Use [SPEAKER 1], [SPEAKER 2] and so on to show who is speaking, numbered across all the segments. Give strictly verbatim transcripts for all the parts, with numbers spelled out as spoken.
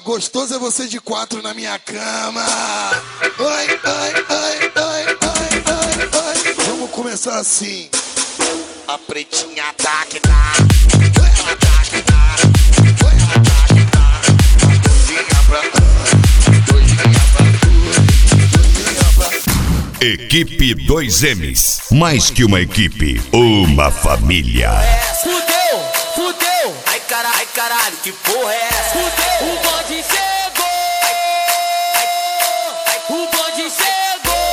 [SPEAKER 1] gostoso é você de quatro na minha cama. Oi, oi, oi, oi, oi, oi, oi. Vamos começar assim.
[SPEAKER 2] A pretinha tá que tá. Ela tá que tá. Ela tá que tá. Doidinha pra doidinha pra doidinha pra.
[SPEAKER 3] Equipe dois M's. Mais que uma equipe, uma família.
[SPEAKER 4] Fudeu, fudeu. Ai caralho, ai caralho, que porra é essa? Fudeu, o bonde chegou. O bonde chegou.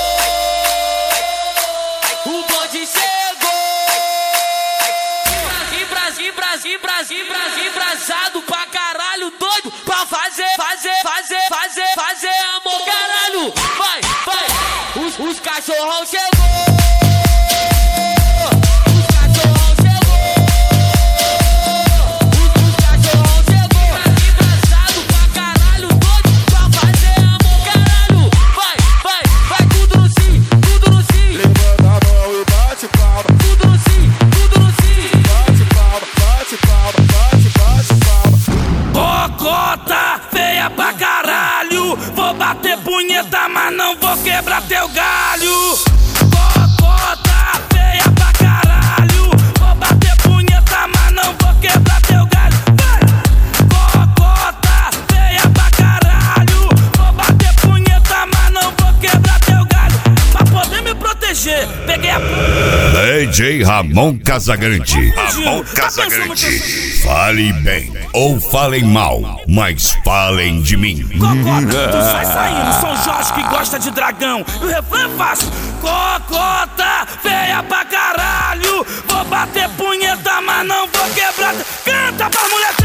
[SPEAKER 4] O bonde chegou. Brasil, Brasil, Brasil, Brasil, brasado pra caralho, doido pra fazer, fazer, fazer, fazer, fazer amor, caralho. Vai, vai. Os, os cachorrão chegou.
[SPEAKER 5] Pra caralho, vou bater punheta, mas não vou quebrar teu galho. Cocota feia pra caralho, vou bater punheta, mas não vou quebrar teu galho. Vai! Cocota feia pra caralho, vou bater punheta, mas não vou quebrar teu galho. Pra poder me proteger, peguei a
[SPEAKER 3] D J Ramon Casagrande. Ramon Casagrande. Fale bem ou falem mal, mas falem de mim.
[SPEAKER 5] Cocota, tu sai saindo, São Jorge que gosta de dragão. E o refrão é fácil. Cocota, feia pra caralho, vou bater punheta, mas não vou quebrar. Canta pra mulher